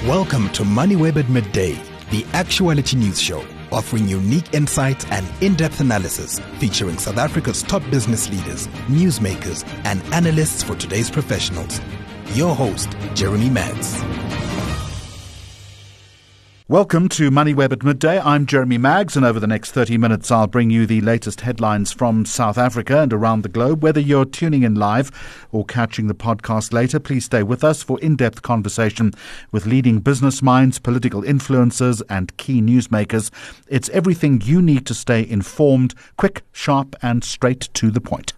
Welcome to MoneyWeb at Midday, the actuality news show, offering unique insights and in-depth analysis featuring South Africa's top business leaders, newsmakers, and analysts for today's professionals. Your host, Jeremy Maggs. Welcome to MoneyWeb at Midday. I'm Jeremy Maggs, and over the next 30 minutes I'll bring you the latest headlines from South Africa and around the globe. Whether you're tuning in live or catching the podcast later, please stay with us for in-depth conversation with leading business minds, political influencers and key newsmakers. It's everything you need to stay informed, quick, sharp and straight to the point.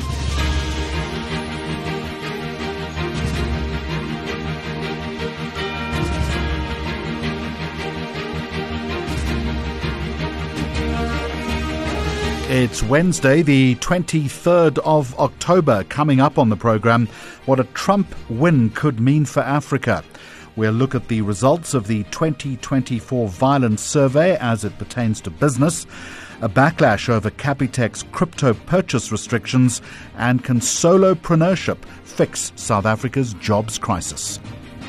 It's Wednesday, the 23rd of October. Coming up on the program, what a Trump win could mean for Africa. We'll look at the results of the 2024 Violence Survey as it pertains to business, a backlash over Capitec's crypto purchase restrictions, and can solopreneurship fix South Africa's jobs crisis?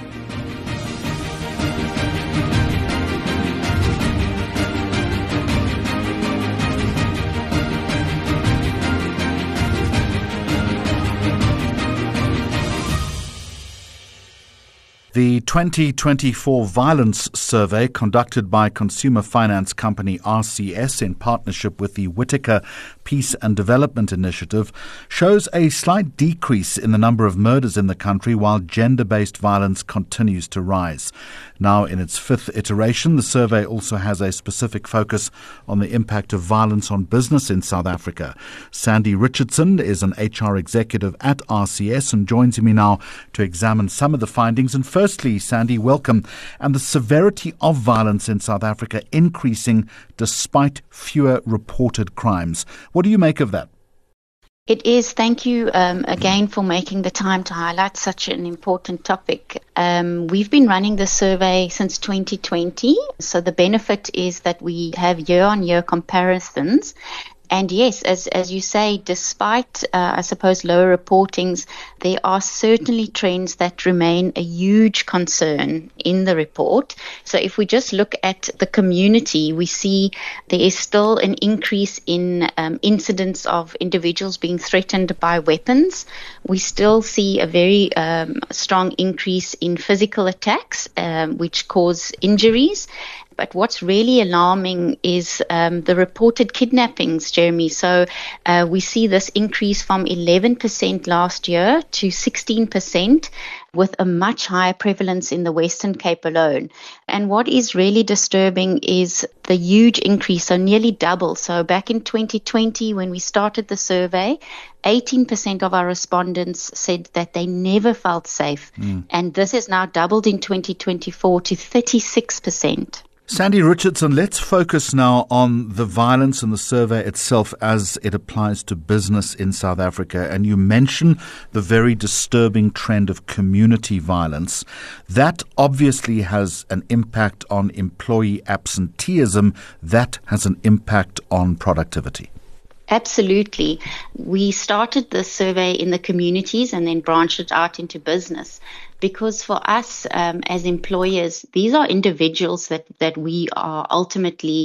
The 2024 Violence Survey, conducted by consumer finance company RCS in partnership with the Whitaker Peace and Development Initiative, shows a slight decrease in the number of murders in the country while gender-based violence continues to rise. Now in its fifth iteration, the survey also has a specific focus on the impact of violence on business in South Africa. Sandy Richardson is an HR executive at RCS and joins me now to examine some of the findings. And firstly, Sandy, welcome. And the severity of violence in South Africa increasing despite fewer reported crimes. What do you make of that? It is. Thank you again for making the time to highlight such an important topic. We've been running the survey since 2020. So the benefit is that we have year-on-year comparisons. And yes, as you say, despite, I suppose, lower reportings, there are certainly trends that remain a huge concern in the report. So if we just look at the community, we see there is still an increase in incidents of individuals being threatened by weapons. We still see a very strong increase in physical attacks, which cause injuries. But what's really alarming is the reported kidnappings, Jeremy. So we see this increase from 11% last year to 16%, with a much higher prevalence in the Western Cape alone. And what is really disturbing is the huge increase, so nearly double. So back in 2020, when we started the survey, 18% of our respondents said that they never felt safe. And this has now doubled in 2024 to 36%. Sandy Richardson, let's focus now on the violence in the survey itself as it applies to business in South Africa. And you mention the very disturbing trend of community violence. That obviously has an impact on employee absenteeism. That has an impact on productivity. Absolutely. We started the survey in the communities and then branched it out into business. Because for us as employers, these are individuals that we are ultimately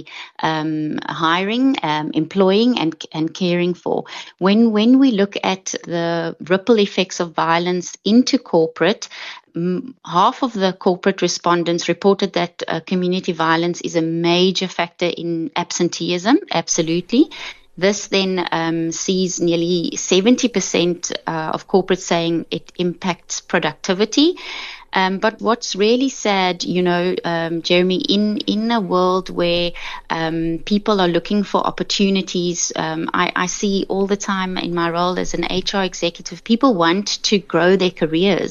hiring, employing and caring for. When we look at the ripple effects of violence into corporate, half of the corporate respondents reported that community violence is a major factor in absenteeism, absolutely. This then sees nearly 70% of corporates saying it impacts productivity. But what's really sad, Jeremy, in a world where people are looking for opportunities, I see all the time in my role as an HR executive, people want to grow their careers,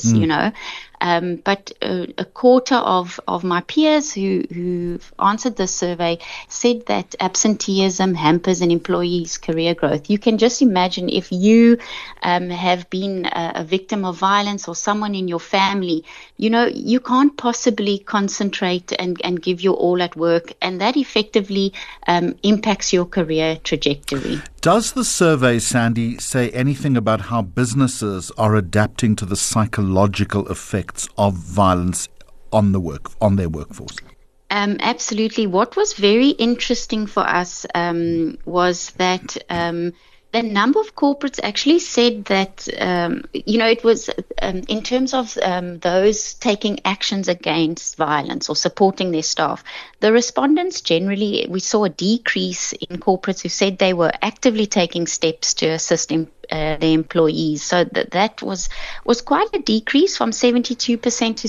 But a quarter of my peers who've answered this survey said that absenteeism hampers an employee's career growth. You can just imagine if you have been a victim of violence or someone in your family, you can't possibly concentrate and give your all at work, and that effectively impacts your career trajectory. Does the survey, Sandy, say anything about how businesses are adapting to the psychological effects of violence on their workforce? Absolutely. What was very interesting for us was that the number of corporates actually said that, it was in terms of those taking actions against violence or supporting their staff. The respondents generally, we saw a decrease in corporates who said they were actively taking steps to assist their employees. So that was quite a decrease from 72% to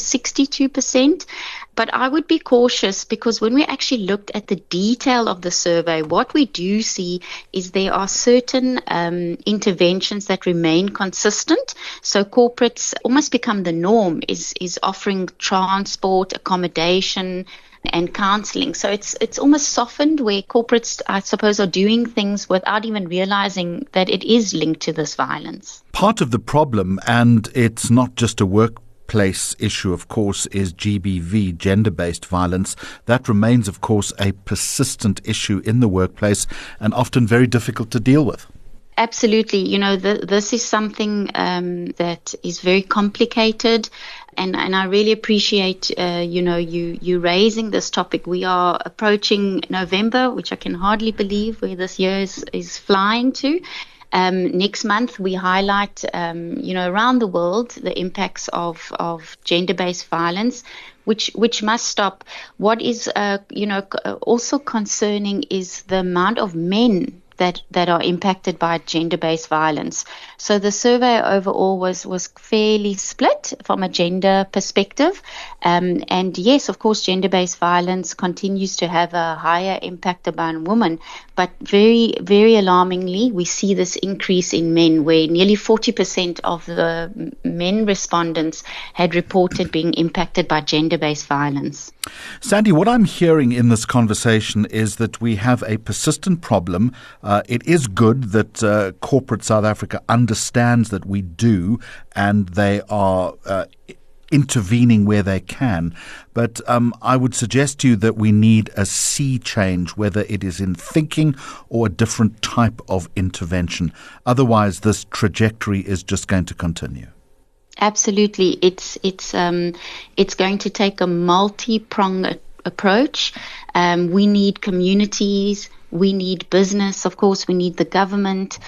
62%. But I would be cautious because when we actually looked at the detail of the survey, what we do see is there are certain interventions that remain consistent. So corporates almost become the norm, is offering transport, accommodation, and counseling. So it's almost softened where corporates, I suppose, are doing things without even realizing that it is linked to this violence. Part of the problem, and it's not just a workplace issue, of course, is GBV, gender-based violence. That remains, of course, a persistent issue in the workplace and often very difficult to deal with. Absolutely. This is something that is very complicated. And I really appreciate, you raising this topic. We are approaching November, which I can hardly believe where this year is flying to. Next month, we highlight, around the world, the impacts of gender-based violence, which must stop. What is, also concerning is the amount of men that are impacted by gender-based violence. So the survey overall was fairly split from a gender perspective. And yes, of course, gender-based violence continues to have a higher impact upon women. But very, very alarmingly, we see this increase in men, where nearly 40% of the men respondents had reported being impacted by gender-based violence. Sandy, what I'm hearing in this conversation is that we have a persistent problem. It is good that corporate South Africa understands that we do, and they are intervening where they can. But I would suggest to you that we need a sea change, whether it is in thinking or a different type of intervention. Otherwise, this trajectory is just going to continue. Absolutely. It's going to take a multi-pronged approach. We need communities. We need business, of course. We need the government.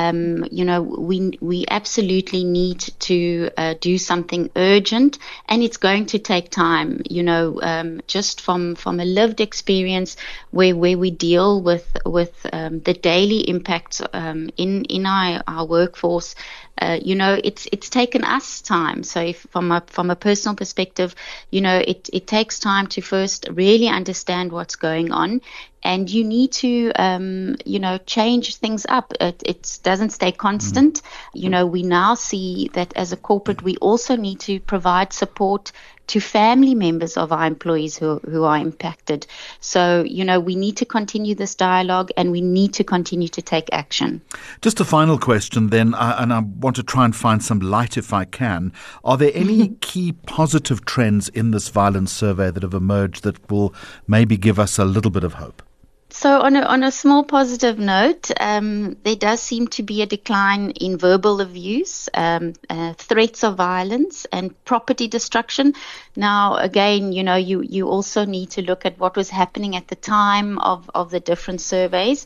We absolutely need to do something urgent, and it's going to take time. Just from a lived experience, where we deal with the daily impacts in our workforce. It's taken us time. So if from a personal perspective, it takes time to first really understand what's going on. And you need to, change things up. It doesn't stay constant. We now see that as a corporate, we also need to provide support to family members of our employees who are impacted. So, we need to continue this dialogue, and we need to continue to take action. Just a final question then, and I want to try and find some light if I can. Are there any key positive trends in this violence survey that have emerged that will maybe give us a little bit of hope? So on a small positive note, there does seem to be a decline in verbal abuse, threats of violence, and property destruction. Now, again, you also need to look at what was happening at the time of the different surveys.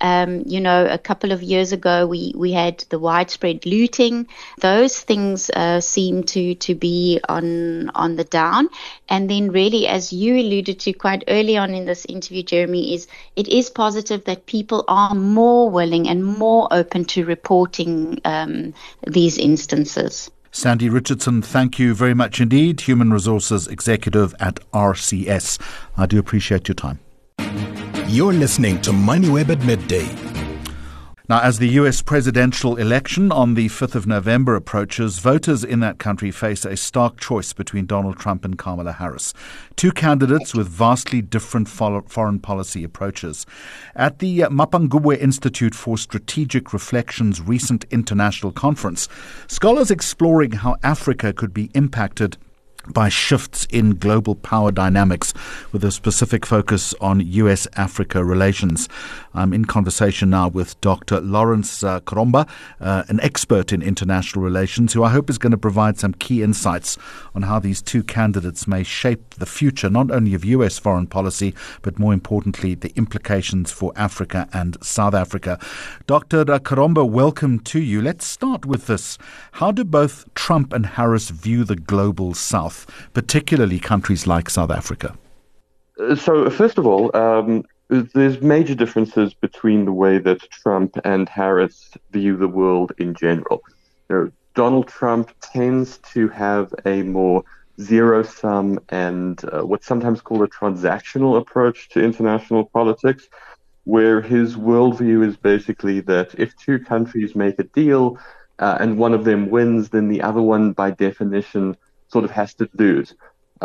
A couple of years ago, we had the widespread looting. Those things seem to be on the down. And then really, as you alluded to quite early on in this interview, Jeremy, it is positive that people are more willing and more open to reporting these instances. Sandy Richardson, thank you very much indeed, Human Resources Executive at RCS. I do appreciate your time. You're listening to MoneyWeb at Midday. Now, as the US presidential election on the 5th of November approaches, voters in that country face a stark choice between Donald Trump and Kamala Harris, two candidates with vastly different foreign policy approaches. At the Mapungubwe Institute for Strategic Reflection's recent international conference, scholars exploring how Africa could be impacted by shifts in global power dynamics with a specific focus on US-Africa relations. I'm in conversation now with Dr. Lawrence Karomba, an expert in international relations, who I hope is going to provide some key insights on how these two candidates may shape the future, not only of US foreign policy, but more importantly, the implications for Africa and South Africa. Dr. Karomba, welcome to you. Let's start with this. How do both Trump and Harris view the global South, particularly countries like South Africa? So, first of all, there's major differences between the way that Trump and Harris view the world in general. Donald Trump tends to have a more zero-sum and what's sometimes called a transactional approach to international politics, where his worldview is basically that if two countries make a deal and one of them wins, then the other one, by definition, sort of has to lose.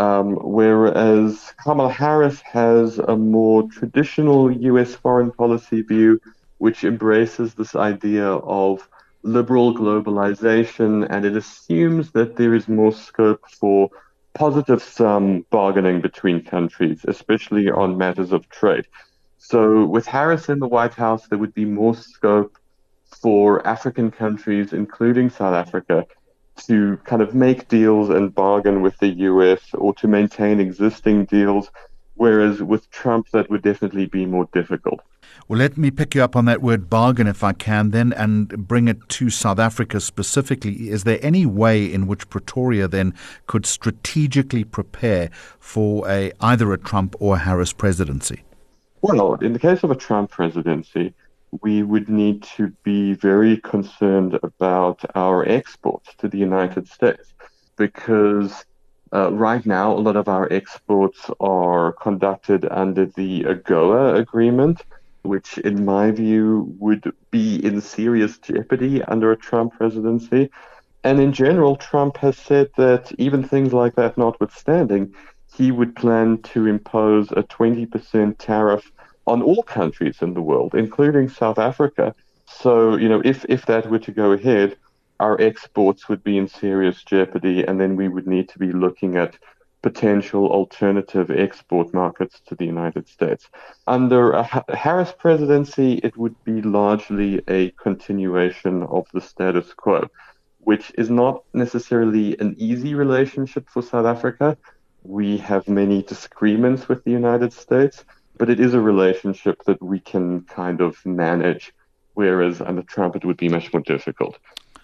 Whereas Kamala Harris has a more traditional U.S. foreign policy view, which embraces this idea of liberal globalization, and it assumes that there is more scope for positive sum bargaining between countries, especially on matters of trade. So with Harris in the White House, there would be more scope for African countries, including South Africa, to kind of make deals and bargain with the US or to maintain existing deals, whereas with Trump, that would definitely be more difficult. Well, let me pick you up on that word bargain, if I can, then, and bring it to South Africa specifically. Is there any way in which Pretoria then could strategically prepare for either a Trump or a Harris presidency? Well, in the case of a Trump presidency, we would need to be very concerned about our exports to the United States, because right now a lot of our exports are conducted under the AGOA agreement, which in my view would be in serious jeopardy under a Trump presidency. And in general, Trump has said that even things like that notwithstanding, he would plan to impose a 20% tariff on all countries in the world, including South Africa. So, if that were to go ahead, our exports would be in serious jeopardy, and then we would need to be looking at potential alternative export markets to the United States. Under a Harris presidency, it would be largely a continuation of the status quo, which is not necessarily an easy relationship for South Africa. We have many disagreements with the United States, but it is a relationship that we can kind of manage, whereas under Trump it would be much more difficult.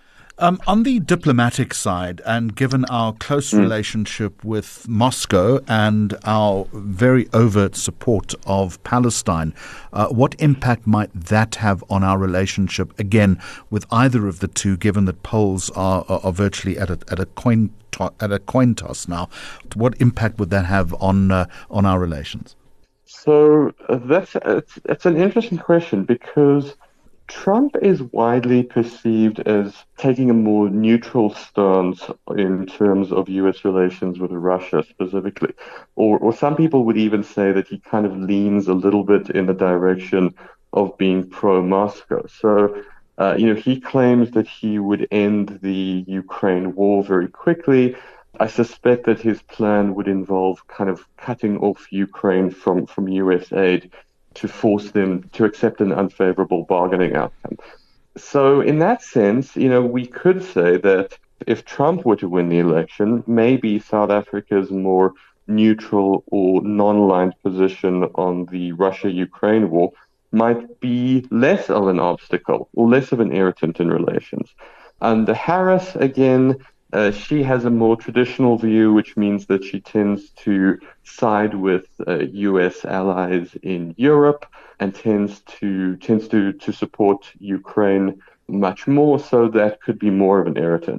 On the diplomatic side, and given our close relationship with Moscow and our very overt support of Palestine, what impact might that have on our relationship, again, with either of the two, given that polls are virtually at a coin toss now? What impact would that have on our relations? So that's an interesting question, because Trump is widely perceived as taking a more neutral stance in terms of U.S. relations with Russia specifically. Or some people would even say that he kind of leans a little bit in the direction of being pro-Moscow. So, he claims that he would end the Ukraine war very quickly. I suspect that his plan would involve kind of cutting off Ukraine from U.S. aid to force them to accept an unfavorable bargaining outcome. So in that sense, we could say that if Trump were to win the election, maybe South Africa's more neutral or non-aligned position on the Russia-Ukraine war might be less of an obstacle or less of an irritant in relations. And Harris, again, she has a more traditional view, which means that she tends to side with U.S. allies in Europe and tends to support Ukraine much more. So that could be more of an irritant.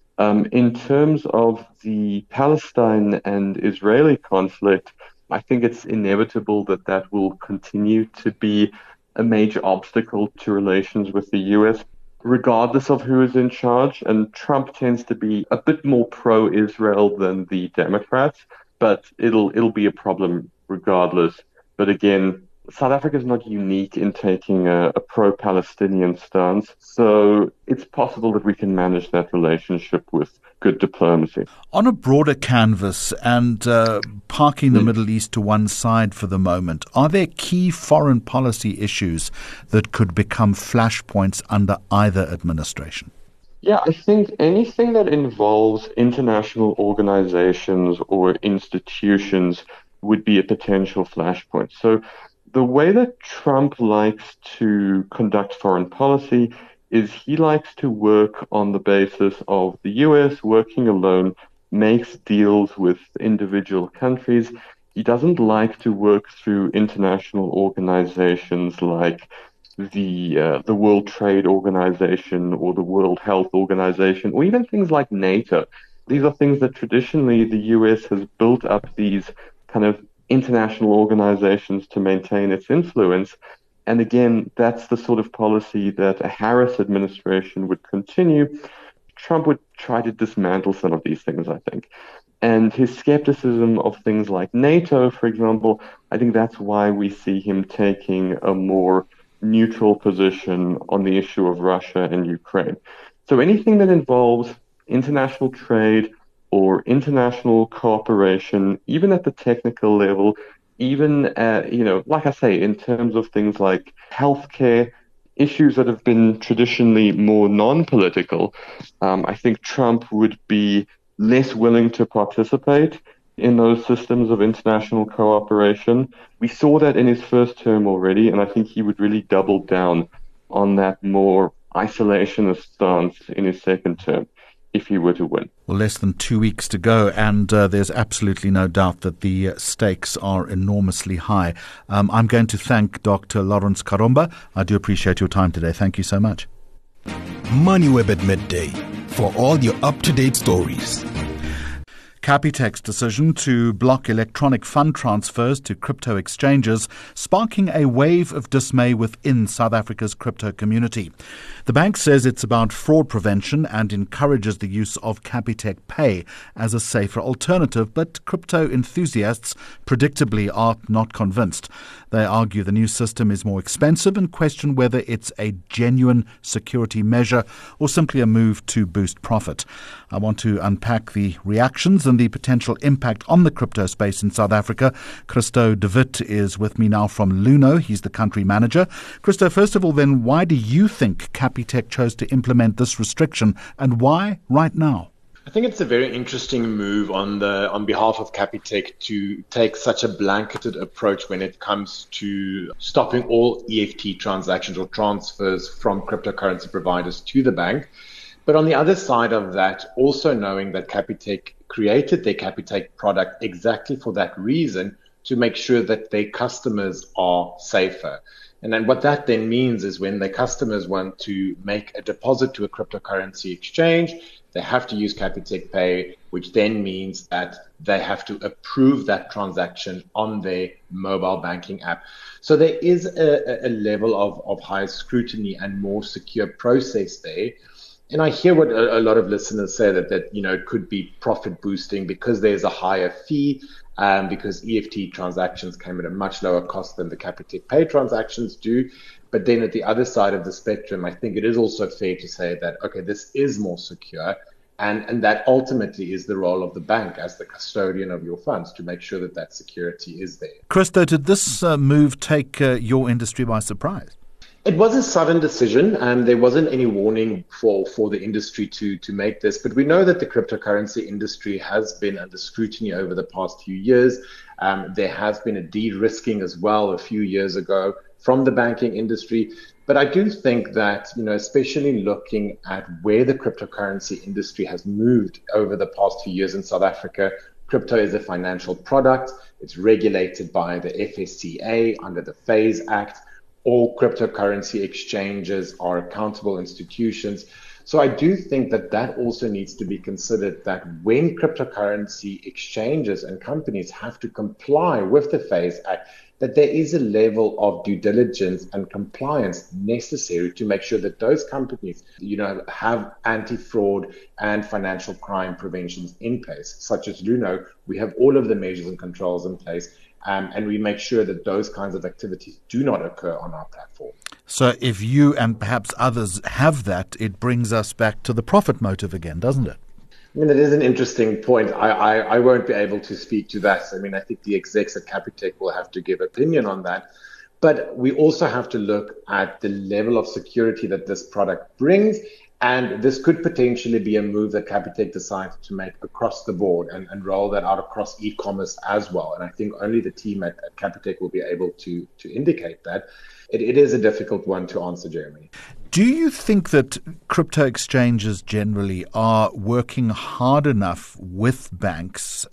In terms of the Palestine and Israeli conflict, I think it's inevitable that will continue to be a major obstacle to relations with the U.S., regardless of who is in charge. And Trump tends to be a bit more pro-Israel than the Democrats, but it'll be a problem regardless. But again, South Africa is not unique in taking a pro-Palestinian stance, so it's possible that we can manage that relationship with good diplomacy. On a broader canvas and parking the Middle East to one side for the moment, are there key foreign policy issues that could become flashpoints under either administration? Yeah, I think anything that involves international organizations or institutions would be a potential flashpoint. So the way that Trump likes to conduct foreign policy is he likes to work on the basis of the US working alone, makes deals with individual countries. He doesn't like to work through international organizations like the World Trade Organization or the World Health Organization, or even things like NATO. These are things that traditionally the US has built up these kind of international organizations to maintain its influence. And again, that's the sort of policy that a Harris administration would continue. Trump would try to dismantle some of these things, I think. And his skepticism of things like NATO, for example, I think that's why we see him taking a more neutral position on the issue of Russia and Ukraine. So anything that involves international trade or international cooperation, even at the technical level, even, like I say, in terms of things like healthcare, issues that have been traditionally more non-political, I think Trump would be less willing to participate in those systems of international cooperation. We saw that in his first term already, and I think he would really double down on that more isolationist stance in his second term if he were to win. Well, less than 2 weeks to go, and there's absolutely no doubt that the stakes are enormously high. I'm going to thank Dr. Lawrence Karomba. I do appreciate your time today. Thank you so much. MoneyWeb at midday for all your up-to-date stories. Capitec's decision to block electronic fund transfers to crypto exchanges, sparking a wave of dismay within South Africa's crypto community. The bank says it's about fraud prevention and encourages the use of Capitec Pay as a safer alternative, but crypto enthusiasts predictably are not convinced. They argue the new system is more expensive and question whether it's a genuine security measure or simply a move to boost profit. I want to unpack the reactions and the potential impact on the crypto space in South Africa. Christo de Wit is with me now from Luno. He's the country manager. Christo, first of all, then, why do you think Capitec chose to implement this restriction, and why right now? I think it's a very interesting move on behalf of Capitec to take such a blanketed approach when it comes to stopping all EFT transactions or transfers from cryptocurrency providers to the bank. But on the other side of that, also knowing that Capitec created their Capitec product exactly for that reason, to make sure that their customers are safer. And then what that then means is when their customers want to make a deposit to a cryptocurrency exchange, they have to use Capitec Pay, which then means that they have to approve that transaction on their mobile banking app. So there is a level of higher scrutiny and more secure process there. And I hear what a lot of listeners say that it could be profit boosting because there's a higher fee, because EFT transactions came at a much lower cost than the Capitec Pay transactions do. But then at the other side of the spectrum, I think it is also fair to say that, okay, this is more secure. And that ultimately is the role of the bank as the custodian of your funds to make sure that that security is there. Christo, did this move take your industry by surprise? It was a sudden decision, and there wasn't any warning for the industry to make this. But we know that the cryptocurrency industry has been under scrutiny over the past few years. There has been a de-risking as well a few years ago from the banking industry. But I do think that, especially looking at where the cryptocurrency industry has moved over the past few years in South Africa, crypto is a financial product. It's regulated by the FSCA under the FASE Act. All cryptocurrency exchanges are accountable institutions. So I do think that also needs to be considered, that when cryptocurrency exchanges and companies have to comply with the FASE Act, that there is a level of due diligence and compliance necessary to make sure that those companies, have anti-fraud and financial crime preventions in place. Such as Luno, we have all of the measures and controls in place, and we make sure that those kinds of activities do not occur on our platform. So if you and perhaps others have that, it brings us back to the profit motive again, doesn't it? I mean, it is an interesting point. I won't be able to speak to that. I mean, I think the execs at Capitec will have to give opinion on that. But we also have to look at the level of security that this product brings. And this could potentially be a move that Capitec decides to make across the board and roll that out across e-commerce as well. And I think only the team at Capitec will be able to indicate that. It is a difficult one to answer, Jeremy. Do you think that crypto exchanges generally are working hard enough with banks,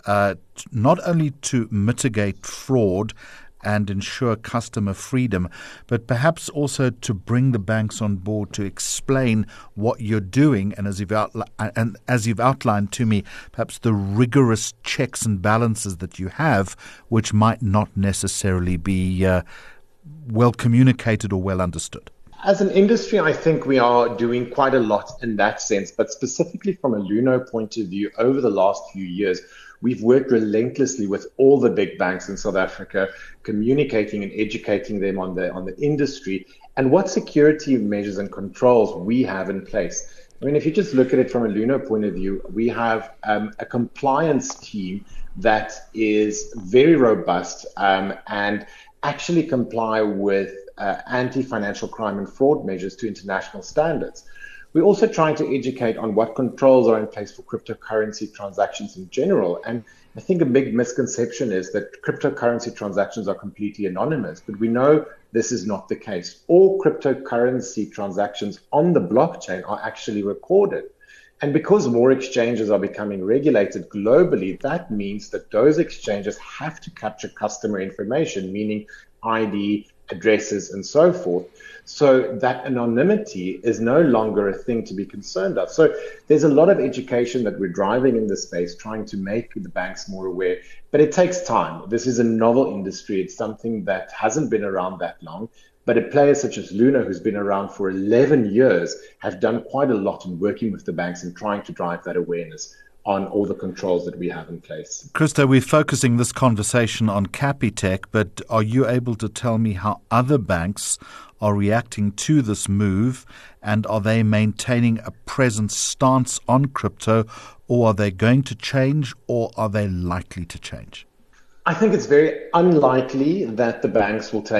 not only to mitigate fraud and ensure customer freedom, but perhaps also to bring the banks on board to explain what you're doing, and as you've outlined to me, perhaps the rigorous checks and balances that you have, which might not necessarily be well communicated or well understood? As an industry, I think we are doing quite a lot in that sense, but specifically from a Luno point of view, over the last few years, we've worked relentlessly with all the big banks in South Africa, communicating and educating them on the industry and what security measures and controls we have in place. I mean, if you just look at it from a Luno point of view, we have a compliance team that is very robust and actually comply with anti-financial crime and fraud measures to international standards. We're also trying to educate on what controls are in place for cryptocurrency transactions in general. And I think a big misconception is that cryptocurrency transactions are completely anonymous, but we know this is not the case. All cryptocurrency transactions on the blockchain are actually recorded. And because more exchanges are becoming regulated globally, that means that those exchanges have to capture customer information, meaning ID, addresses, and so forth. So that anonymity is no longer a thing to be concerned of. So there's a lot of education that we're driving in this space, trying to make the banks more aware. But it takes time. This is a novel industry. It's something that hasn't been around that long. But a player such as Luno, who's been around for 11 years, have done quite a lot in working with the banks and trying to drive that awareness on all the controls that we have in place. Christo, we're focusing this conversation on Capitec, but are you able to tell me how other banks are reacting to this move, and are they maintaining a present stance on crypto, or are they going to change, or are they likely to change? I think it's very unlikely that the banks will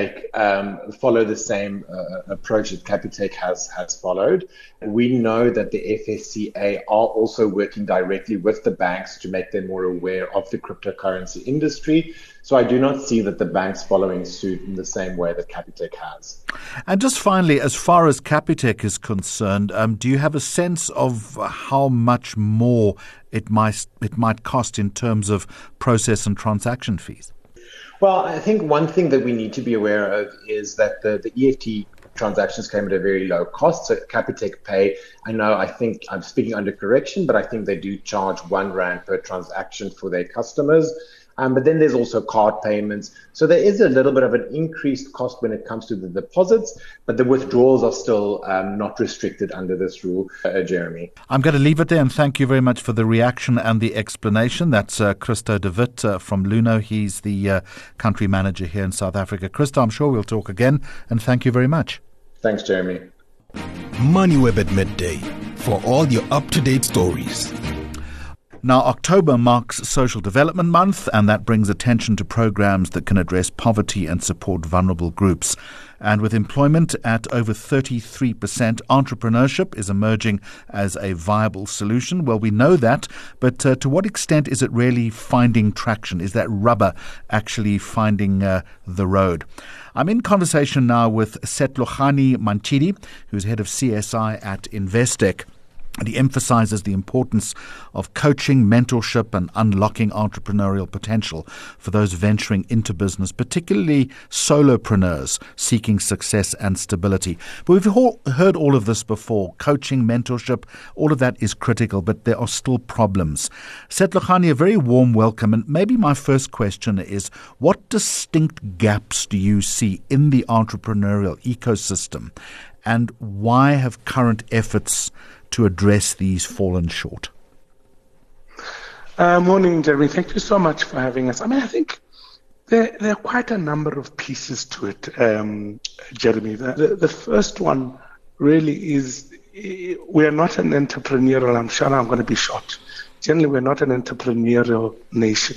follow the same approach that Capitec has followed. We know that the FSCA are also working directly with the banks to make them more aware of the cryptocurrency industry. So I do not see that the banks following suit in the same way that Capitec has. And just finally, as far as Capitec is concerned, do you have a sense of how much more it might cost in terms of process and transaction fees? Well, I think one thing that we need to be aware of is that the EFT transactions came at a very low cost. So Capitec Pay, I think I'm speaking under correction, but I think they do charge R1 per transaction for their customers. But then there's also card payments. So there is a little bit of an increased cost when it comes to the deposits, but the withdrawals are still not restricted under this rule, Jeremy. I'm going to leave it there, and thank you very much for the reaction and the explanation. That's Christo de Wit from Luno. He's the country manager here in South Africa. Christo, I'm sure we'll talk again, and thank you very much. Thanks, Jeremy. MoneyWeb at midday for all your up-to-date stories. Now, October marks Social Development Month, and that brings attention to programs that can address poverty and support vulnerable groups. And with employment at over 33%, entrepreneurship is emerging as a viable solution. Well, we know that, but to what extent is it really finding traction? Is that rubber actually finding the road? I'm in conversation now with Setlhogane Mantshidi, who's head of CSI at Investec. And he emphasizes the importance of coaching, mentorship, and unlocking entrepreneurial potential for those venturing into business, particularly solopreneurs seeking success and stability. But we've heard all of this before. Coaching, mentorship, all of that is critical, but there are still problems. Setlhogane, a very warm welcome. And maybe my first question is, what distinct gaps do you see in the entrepreneurial ecosystem, and why have current efforts to address these fallen short? Morning, Jeremy. Thank you so much for having us. I think there are quite a number of pieces to it, Jeremy. The first one really is we are not an entrepreneurial, I'm sure I'm going to be short. Generally, we're not an entrepreneurial nation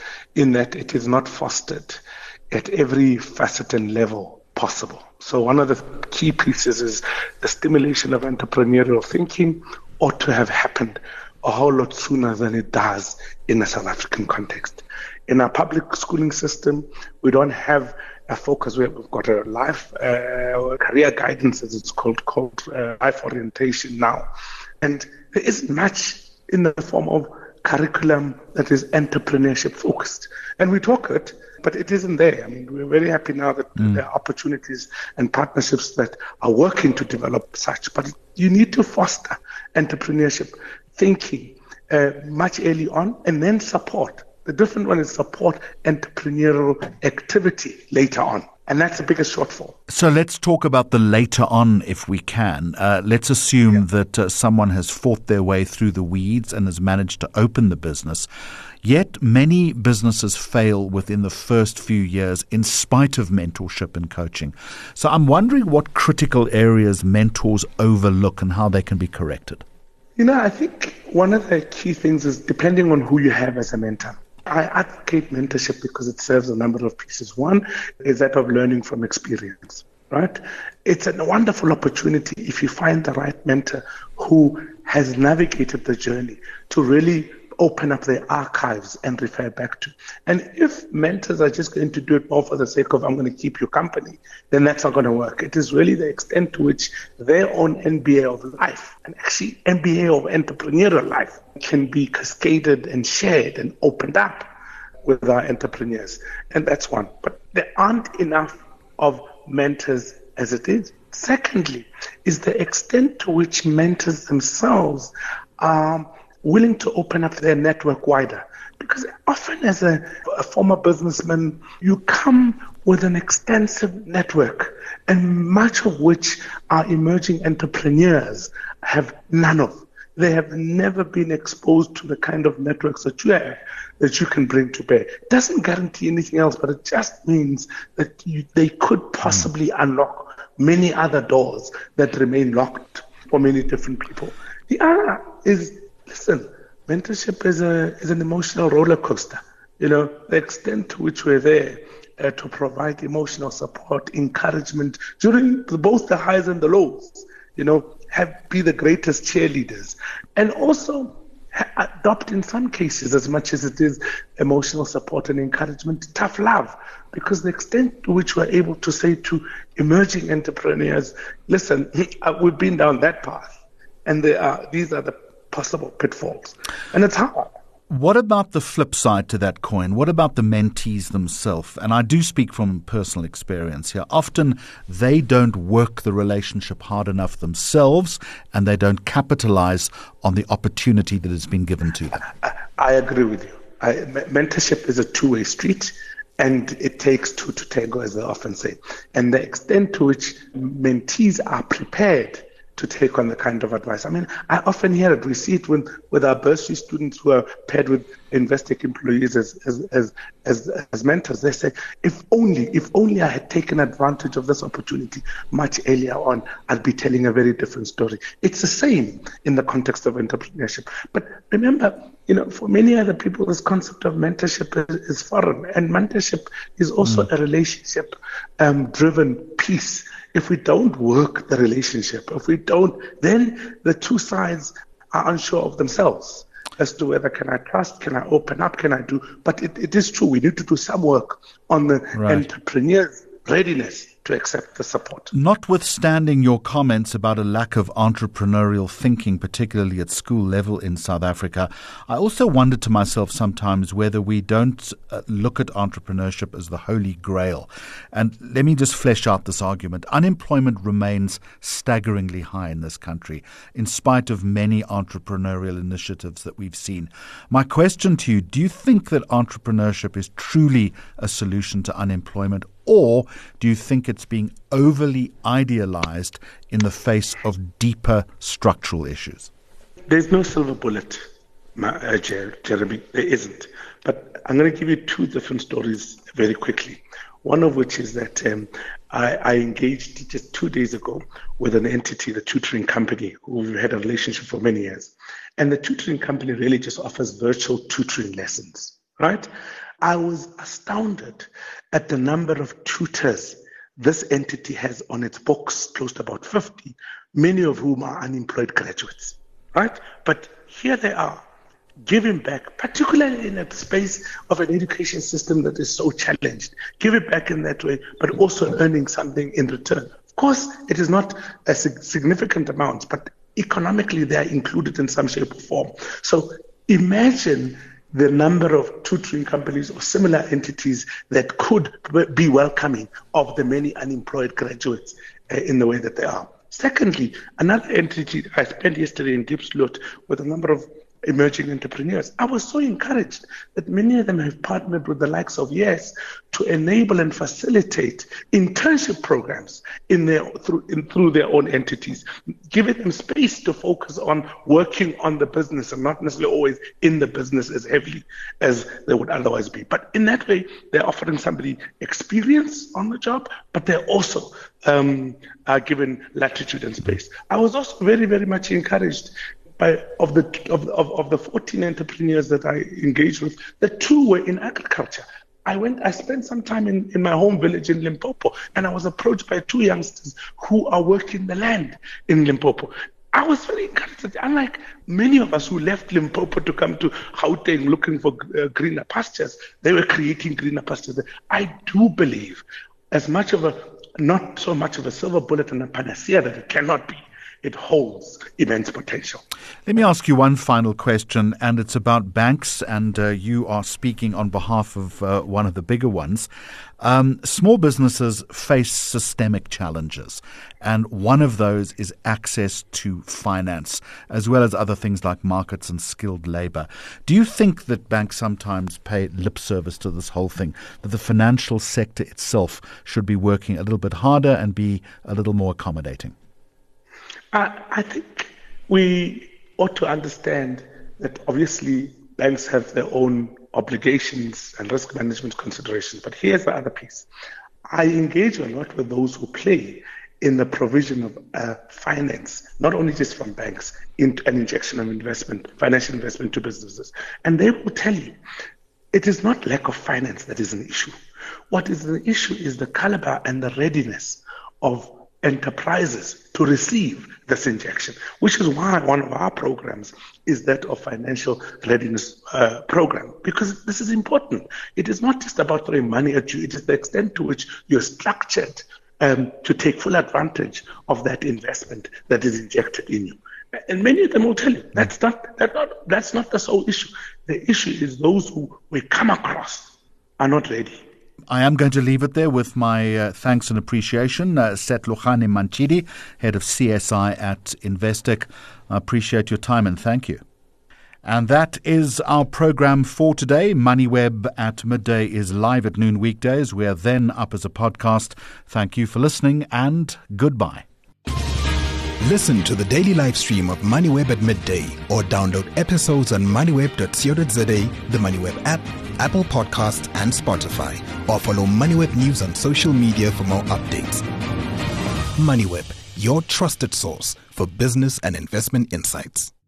in that it is not fostered at every facet and level possible. So one of the key pieces is the stimulation of entrepreneurial thinking ought to have happened a whole lot sooner than it does in a South African context. In our public schooling system, we don't have a focus. We've got a life career guidance, as it's called life orientation now. And there isn't much in the form of curriculum that is entrepreneurship focused. And we talk it, but it isn't there. We're very happy now that there are opportunities and partnerships that are working to develop such. But you need to foster entrepreneurship thinking much early on, and then support. The different one is support entrepreneurial activity later on. And that's the biggest shortfall. So let's talk about the later on, if we can. Let's assume that someone has fought their way through the weeds and has managed to open the business. Yet many businesses fail within the first few years in spite of mentorship and coaching. So I'm wondering what critical areas mentors overlook and how they can be corrected. I think one of the key things is depending on who you have as a mentor. I advocate mentorship because it serves a number of pieces. One is that of learning from experience, right? It's a wonderful opportunity if you find the right mentor who has navigated the journey to really open up their archives and refer back to. And if mentors are just going to do it more for the sake of, I'm going to keep you company, then that's not going to work. It is really the extent to which their own MBA of life, and actually MBA of entrepreneurial life, can be cascaded and shared and opened up with our entrepreneurs. And that's one. But there aren't enough of mentors as it is. Secondly, is the extent to which mentors themselves are willing to open up their network wider. Because often as a former businessman, you come with an extensive network, and much of which our emerging entrepreneurs have none of. They have never been exposed to the kind of networks that you have, that you can bring to bear. It doesn't guarantee anything else, but it just means that they could possibly unlock many other doors that remain locked for many different people. The other is, listen, mentorship is an emotional roller coaster. The extent to which we're there to provide emotional support, encouragement during both the highs and the lows, be the greatest cheerleaders, and also adopt in some cases, as much as it is emotional support and encouragement, tough love, because the extent to which we're able to say to emerging entrepreneurs, listen, we've been down that path, and these are the possible pitfalls. And it's hard. What about the flip side to that coin? What about the mentees themselves? And I do speak from personal experience here. Often they don't work the relationship hard enough themselves, and they don't capitalize on the opportunity that has been given to them. I agree with you. Mentorship is a two-way street, and it takes two to tango, as they often say. And the extent to which mentees are prepared to take on the kind of advice. I often hear it. We see it with our bursary students who are paired with Investec employees as mentors. They say, if only I had taken advantage of this opportunity much earlier on, I'd be telling a very different story. It's the same in the context of entrepreneurship. But remember, for many other people, this concept of mentorship is foreign. And mentorship is also a relationship driven piece. If we don't work the relationship, then the two sides are unsure of themselves as to whether can I trust, can I open up, can I do. But it is true, we need to do some work on the entrepreneur's readiness to accept the support. Notwithstanding your comments about a lack of entrepreneurial thinking, particularly at school level in South Africa, I also wonder to myself sometimes whether we don't look at entrepreneurship as the holy grail. And let me just flesh out this argument. Unemployment remains staggeringly high in this country, in spite of many entrepreneurial initiatives that we've seen. My question to you, do you think that entrepreneurship is truly a solution to unemployment, or do you think it's being overly idealized in the face of deeper structural issues? There's no silver bullet, Jeremy. There isn't. But I'm going to give you two different stories very quickly. One of which is that I engaged just 2 days ago with an entity, the tutoring company, who we've had a relationship for many years. And the tutoring company really just offers virtual tutoring lessons, right? I was astounded at the number of tutors this entity has on its books, close to about 50, many of whom are unemployed graduates, right? But here they are, giving back, particularly in a space of an education system that is so challenged, give it back in that way, but also earning something in return. Of course, it is not a significant amount, but economically they are included in some shape or form. So imagine the number of tutoring companies or similar entities that could be welcoming of the many unemployed graduates in the way that they are. Secondly, another entity I spent yesterday in Diepsloot with a number of emerging entrepreneurs. I was so encouraged that many of them have partnered with the likes of YES to enable and facilitate internship programs through their own entities, giving them space to focus on working on the business and not necessarily always in the business as heavily as they would otherwise be. But in that way, they're offering somebody experience on the job, but they're also are given latitude and space. I was also very, very much encouraged of the 14 entrepreneurs that I engaged with, the 2 were in agriculture. I spent some time in my home village in Limpopo, and I was approached by 2 youngsters who are working the land in Limpopo. I was very encouraged. Unlike many of us who left Limpopo to come to Gauteng looking for greener pastures, they were creating greener pastures. I do believe, not so much of a silver bullet and a panacea that it cannot be, it holds immense potential. Let me ask you one final question, and it's about banks, and you are speaking on behalf of one of the bigger ones. Small businesses face systemic challenges, and one of those is access to finance, as well as other things like markets and skilled labor. Do you think that banks sometimes pay lip service to this whole thing, that the financial sector itself should be working a little bit harder and be a little more accommodating? I think we ought to understand that obviously banks have their own obligations and risk management considerations. But here's the other piece. I engage a lot with those who play in the provision of finance, not only just from banks, into an injection of investment, financial investment to businesses. And they will tell you, it is not lack of finance that is an issue. What is the issue is the caliber and the readiness of enterprises to receive this injection, which is why one of our programs is that of financial readiness program, because this is important. It is not just about throwing money at you, it is the extent to which you're structured to take full advantage of that investment that is injected in you. And many of them will tell you that's not the sole issue. The issue is those who we come across are not ready. I am going to leave it there with my thanks and appreciation. Setlhogane Mantshidi, Head of CSI at Investec. I appreciate your time and thank you. And that is our program for today. MoneyWeb at midday is live at noon weekdays. We are then up as a podcast. Thank you for listening and goodbye. Listen to the daily live stream of MoneyWeb at midday or download episodes on moneyweb.co.za, the MoneyWeb app, Apple Podcasts and Spotify, or follow MoneyWeb News on social media for more updates. MoneyWeb, your trusted source for business and investment insights.